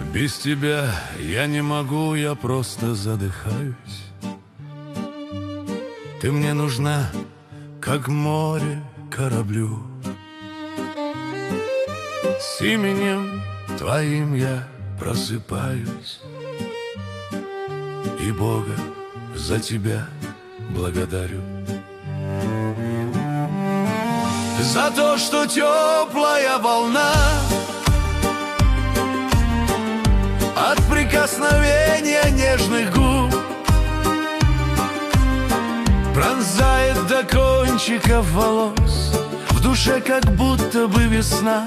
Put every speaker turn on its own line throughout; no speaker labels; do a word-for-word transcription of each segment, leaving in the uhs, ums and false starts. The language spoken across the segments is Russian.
Без тебя я не могу, я просто задыхаюсь. Ты мне нужна, как море кораблю. С именем твоим я просыпаюсь, и Бога за тебя благодарю. За то, что теплая волна от прикосновения нежных губ пронзает до кончиков волос, в душе как будто бы весна.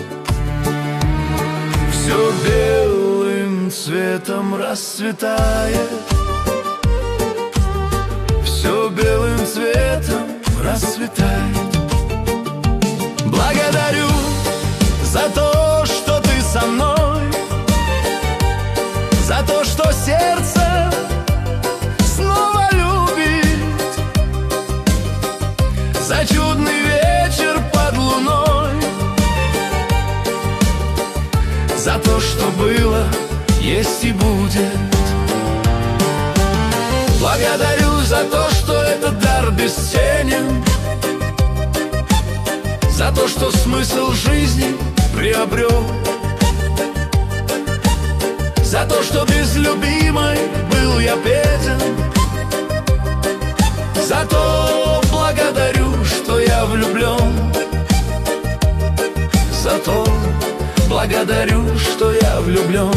Все белым цветом расцветает, все белым цветом расцветает. Благодарю за то, что ты со мной, за то, что сердце снова любит, за чудный вечер под луной, за то, что было, есть и будет. Благодарю за то, что этот дар бесценен, за то, что смысл жизни приобрел, за то, что без любимой был я беден, за то благодарю, что я влюблен, за то благодарю, что я влюблен.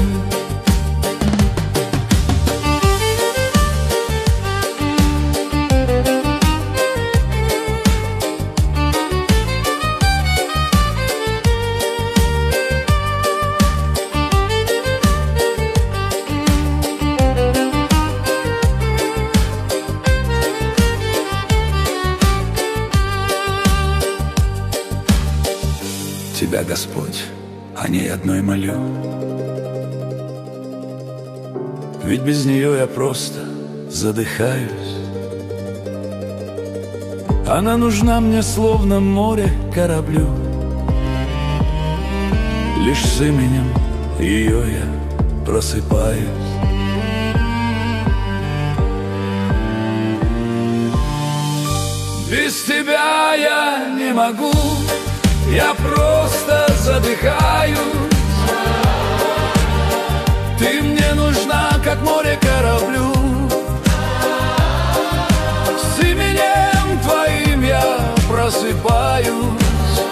Тебя, Господь, о ней одной молю, ведь без нее я просто задыхаюсь. Она нужна мне, словно море кораблю, лишь с именем ее я просыпаюсь. Без тебя я не могу, я просто задыхаюсь. Ты мне нужна, как море кораблю, с именем твоим я просыпаюсь,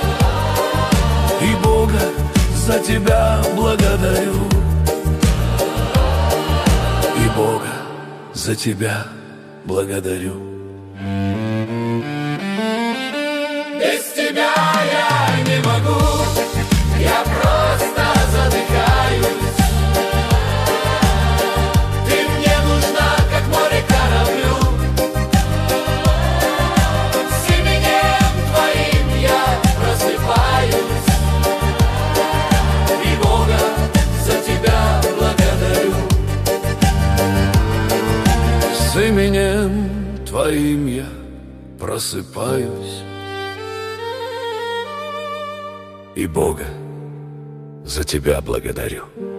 и Бога за тебя благодарю, и Бога за тебя благодарю. Без тебя я не могу, я просто задыхаюсь. Ты мне нужна, как море кораблю, с именем твоим я просыпаюсь, и Бога за тебя благодарю. С именем твоим я просыпаюсь, и Бога за тебя благодарю.